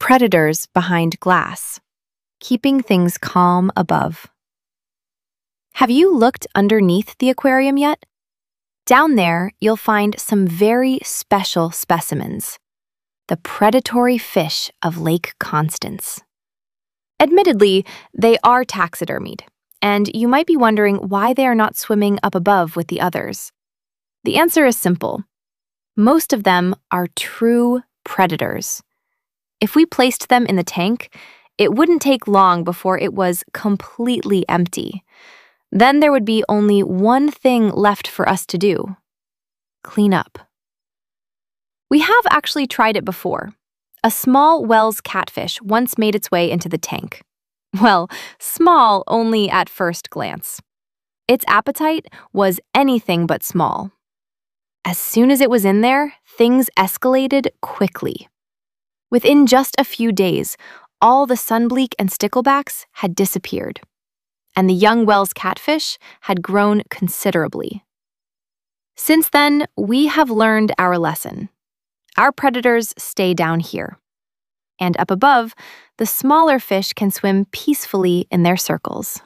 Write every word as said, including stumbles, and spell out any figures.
predators behind glass, keeping things calm above. Have you looked underneath the aquarium yet? Down there, you'll find some very special specimens, the predatory fish of Lake Constance. Admittedly, they are taxidermied, and you might be wondering why they are not swimming up above with the others. The answer is simple. Most of them are true predators. If we placed them in the tank, it wouldn't take long before it was completely empty. Then there would be only one thing left for us to do: clean up. We have actually tried it before. A small Wells catfish once made its way into the tank. Well, small only at first glance. Its appetite was anything but small. As soon as it was in there, things escalated quickly. Within just a few days, all the sunbleak and sticklebacks had disappeared, and the young Wells catfish had grown considerably. Since then, we have learned our lesson. Our predators stay down here. And up above, the smaller fish can swim peacefully in their circles.